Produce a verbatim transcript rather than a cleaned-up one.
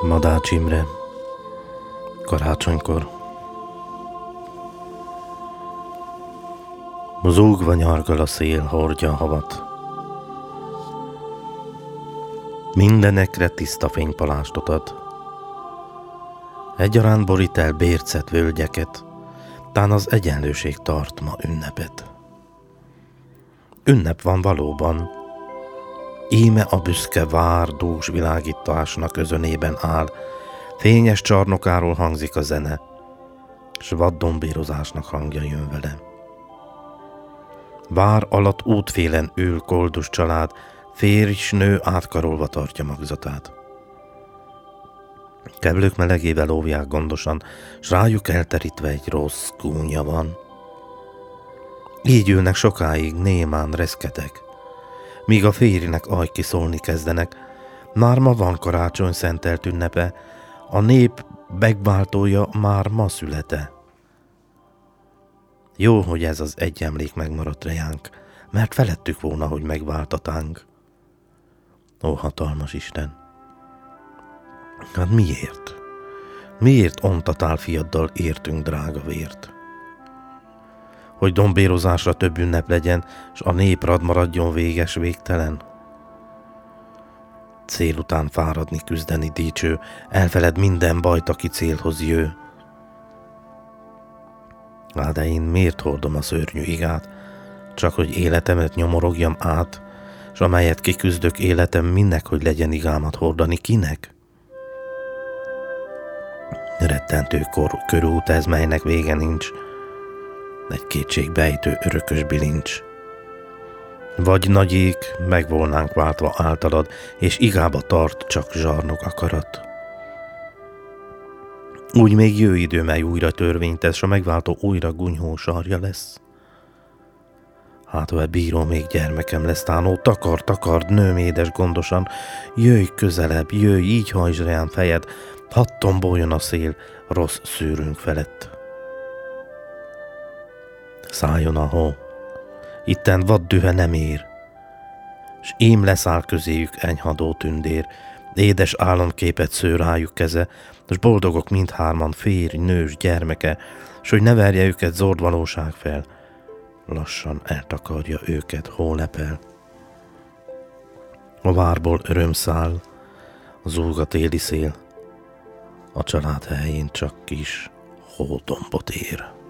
Madács Imre, karácsonykor. Zúgva nyargal a szél, hordja a havat. Mindenekre tiszta fénypalástot ad. Egyaránt borít el bércet, völgyeket, tán az egyenlőség tart ma ünnepet. Ünnep van valóban. Íme a büszke vár dús világításnak özönében áll, fényes csarnokáról hangzik a zene, s vaddombérozásnak hangja jön vele. Vár alatt útfélen ül koldus család, férj s nő átkarolva tartja magzatát. Keblők melegével óvják gondosan, s rájuk elterítve egy rossz gúnya van. Így ülnek sokáig, némán reszketek, míg a férjnek ajkiszólni kezdenek. Már ma van karácsony szentelt ünnepe, a nép megváltója már ma születe. Jó, hogy ez az egy emlék megmaradt rejánk, mert felettük volna, hogy megváltatánk. Ó, hatalmas Isten! Hát miért? Miért ontatál fiaddal értünk drága vért? Hogy dombérozásra több ünnep legyen, s a néprad maradjon véges, végtelen? Cél után fáradni, küzdeni dicső, elfeled minden bajt, aki célhoz jő. Á, de én miért hordom a szörnyű igát, csak hogy életemet nyomorogjam át, s amelyet kiküzdök életem, minnek, hogy legyen igámat hordani, kinek? Rettentő kor, körút ez, melynek vége nincs, egy kétségbejtő örökös bilincs. Vagy nagyék, meg volnánk váltva általad, és igába tart csak zsarnok akarat. Úgy még jő idő, mely újra törvényt tesz, s a megváltó újra gunyhó sarja lesz. Hát, ha bíró még gyermekem lesz, tánó, takar, takard, nőm édes gondosan, jöjj közelebb, jöjj, így hajtsd rám fejed, hadd tomboljon a szél rossz szűrünk felett. Szálljon a hó, itten vaddühe nem ér, s ím leszáll közéjük enyhadó tündér, édes álomképet sző rájuk keze, s boldogok mindhárman, férj, nős, gyermeke, s hogy ne verje őket zord valóság fel, lassan eltakarja őket hólepel. A várból öröm száll, zúg a téli szél, a család helyén csak kis hódombot ér.